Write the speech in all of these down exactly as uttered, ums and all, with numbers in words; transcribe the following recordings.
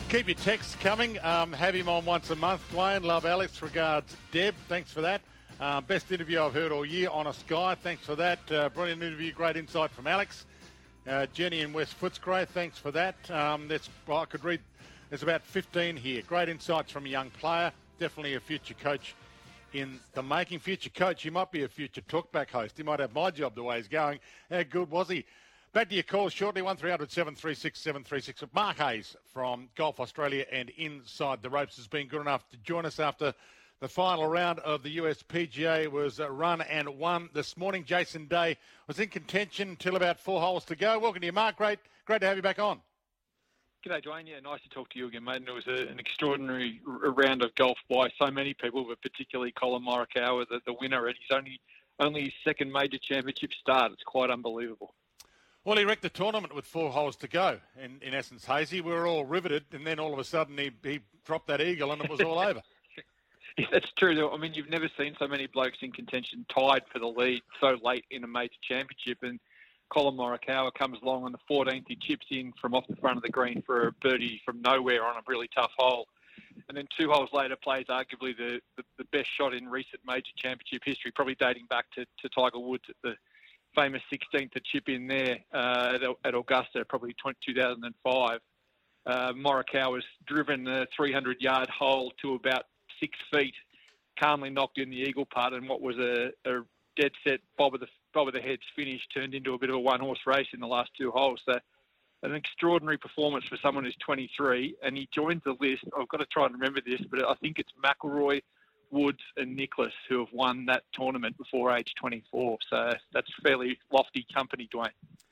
Keep your texts coming. Um, have him on once a month, Dwayne. Love Alex. Regards, Deb. Thanks for that. Uh, best interview I've heard all year. Honest guy. Thanks for that. Uh, brilliant interview. Great insight from Alex. Uh, Jenny in West Footscray. Thanks for that. Um, that's, well, I could read. There's about fifteen here. Great insights from a young player. Definitely a future coach in the making. Future coach. He might be a future talkback host. He might have my job the way he's going. How good was he? Back to your calls shortly, one three hundred seven three six seven three six. Mark Hayes from Golf Australia and Inside the Ropes has been good enough to join us after the final round of the U S P G A was run and won this morning. Jason Day was in contention until about four holes to go. Welcome to you, Mark. Great, great to have you back on. G'day, Dwayne. Yeah, nice to talk to you again, mate. And it was a, an extraordinary r- round of golf by so many people, but particularly Colin Morikawa, the, the winner at his only, only his second major championship start. It's quite unbelievable. Well, he wrecked the tournament with four holes to go, in, in essence, Hazy. We were all riveted, and then all of a sudden he, he dropped that eagle and it was all over. Yeah, that's true. I mean, you've never seen so many blokes in contention tied for the lead so late in a major championship, and Colin Morikawa comes along on the fourteenth. He chips in from off the front of the green for a birdie from nowhere on a really tough hole. And then two holes later plays arguably the, the, the best shot in recent major championship history, probably dating back to, to Tiger Woods at the famous sixteenth to chip in there uh, at, at Augusta, probably two thousand five. Uh, Morikawa's driven a three hundred yard hole to about six feet, calmly knocked in the eagle putt, and what was a, a dead set bob of the bob of the heads finish turned into a bit of a one horse race in the last two holes. So an extraordinary performance for someone who's twenty-three, and he joins the list. I've got to try and remember this, but I think it's McIlroy, Woods and Nicklaus who have won that tournament before age twenty-four. So that's fairly lofty company, Dwayne.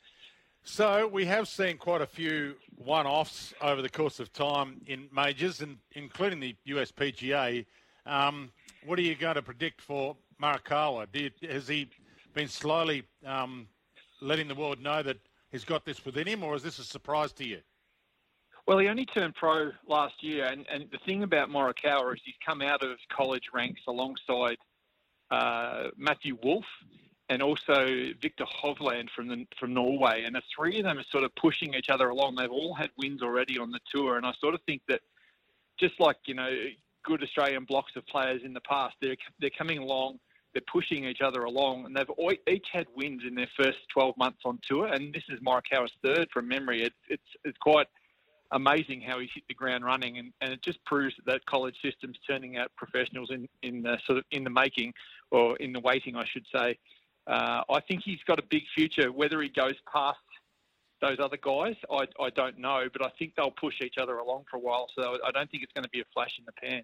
So we have seen quite a few one-offs over the course of time in majors, and including the U S P G A. Um, what are you going to predict for Morikawa? Do you, has he been slowly um, letting the world know that he's got this within him, or is this a surprise to you? Well, he only turned pro last year, and, and the thing about Morikawa is he's come out of college ranks alongside uh, Matthew Wolff and also Victor Hovland from the, from Norway, and the three of them are sort of pushing each other along. They've all had wins already on the tour, and I sort of think that just like, you know, good Australian blocks of players in the past, they're they're coming along, they're pushing each other along, and they've each had wins in their first twelve months on tour, and this is Morikawa's third from memory. It, it's it's quite amazing how he's hit the ground running, and, and it just proves that, that college system's turning out professionals in, in the sort of in the making, or in the waiting, I should say. Uh, I think he's got a big future. Whether he goes past those other guys, I, I don't know, but I think they'll push each other along for a while, so I don't think it's going to be a flash in the pan.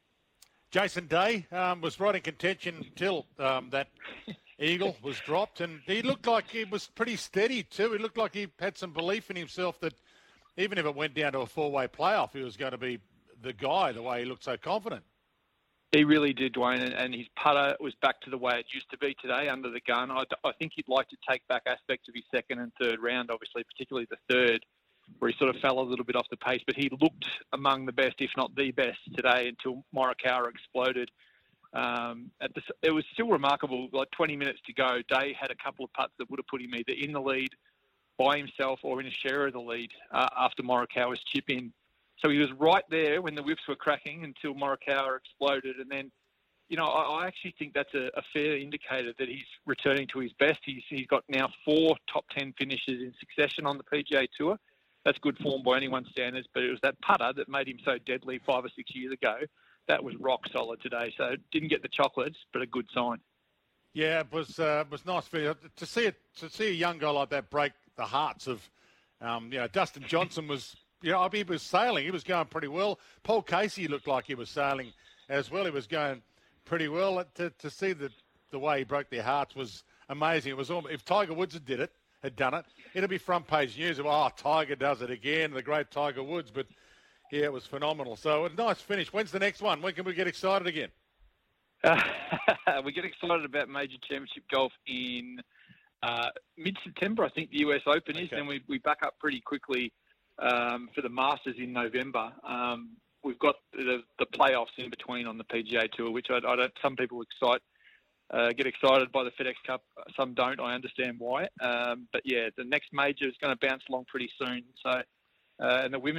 Jason Day um, was right in contention until um, that eagle was dropped, and he looked like he was pretty steady too. He looked like he had some belief in himself that even if it went down to a four-way playoff, he was going to be the guy, the way he looked so confident. He really did, Dwayne, and, and his putter was back to the way it used to be today, under the gun. I, I think he'd like to take back aspects of his second and third round, obviously, particularly the third, where he sort of fell a little bit off the pace, but he looked among the best, if not the best, today until Morikawa exploded. Um, at the, it was still remarkable, like twenty minutes to go, Day had a couple of putts that would have put him either in the lead by himself or in a share of the lead uh, after Morikawa's chip in. So he was right there when the whips were cracking until Morikawa exploded. And then, you know, I, I actually think that's a, a fair indicator that he's returning to his best. He's, he's got now four top ten finishes in succession on the P G A Tour. That's good form by anyone's standards, but it was that putter that made him so deadly five or six years ago. That was rock solid today. So didn't get the chocolates, but a good sign. Yeah, it was uh, it was nice for you to see it, to see a young guy like that break the hearts of, um, you know, Dustin Johnson was. Yeah, you know, he was sailing. He was going pretty well. Paul Casey looked like he was sailing as well. He was going pretty well. To, to see the, the way he broke their hearts was amazing. It was almost, if Tiger Woods had did it, had done it, it'd be front page news of, oh, Tiger does it again, the great Tiger Woods. But, yeah, it was phenomenal. So a nice finish. When's the next one? When can we get excited again? Uh, we get excited about major championship golf in uh, mid-September. I think the U S Open is. Okay. Then we, we back up pretty quickly Um, for the Masters in November. Um, we've got the, the playoffs in between on the P G A Tour, which I, I don't. Some people excite, uh, get excited by the FedEx Cup. Some don't. I understand why. Um, but yeah, the next major is going to bounce along pretty soon. So, uh, and the women's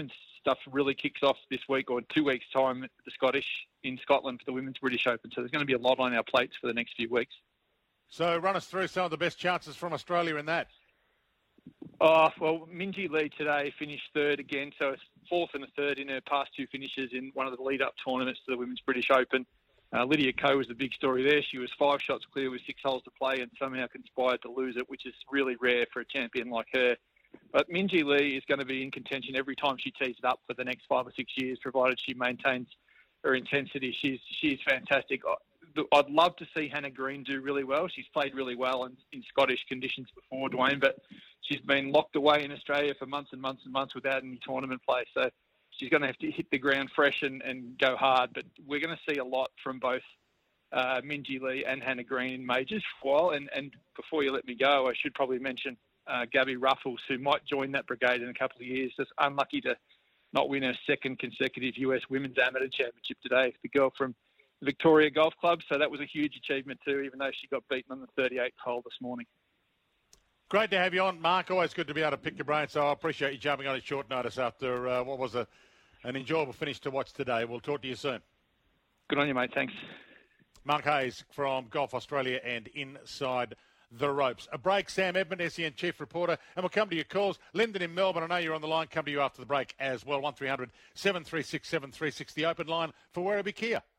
stuff really kicks off this week or two weeks' time at the Scottish in Scotland for the Women's British Open. So there's going to be a lot on our plates for the next few weeks. So run us through some of the best chances from Australia in that. Oh, well, Minjee Lee today finished third again, so it's fourth and a third in her past two finishes in one of the lead-up tournaments to the Women's British Open. Uh, Lydia Ko was the big story there. She was five shots clear with six holes to play and somehow conspired to lose it, which is really rare for a champion like her. But Minjee Lee is going to be in contention every time she tees it up for the next five or six years, provided she maintains her intensity. She's she's fantastic. I'd love to see Hannah Green do really well. She's played really well in, in Scottish conditions before, Dwayne, but she's been locked away in Australia for months and months and months without any tournament play. So she's going to have to hit the ground fresh and, and go hard. But we're going to see a lot from both uh, Minjee Lee and Hannah Green in majors for a while. And, and before you let me go, I should probably mention uh, Gabby Ruffles, who might join that brigade in a couple of years. Just unlucky to not win her second consecutive U S Women's Amateur Championship today. The girl from the Victoria Golf Club. So that was a huge achievement too, even though she got beaten on the thirty-eighth hole this morning. Great to have you on, Mark. Always good to be able to pick your brain. So I appreciate you jumping on at short notice after uh, what was a, an enjoyable finish to watch today. We'll talk to you soon. Good on you, mate. Thanks. Mark Hayes from Golf Australia and Inside the Ropes. A break. Sam Edmund, S E N Chief Reporter, and we'll come to your calls. Lyndon in Melbourne, I know you're on the line. Come to you after the break as well. one three hundred seven three six seven three six, the open line for Werribee Kia.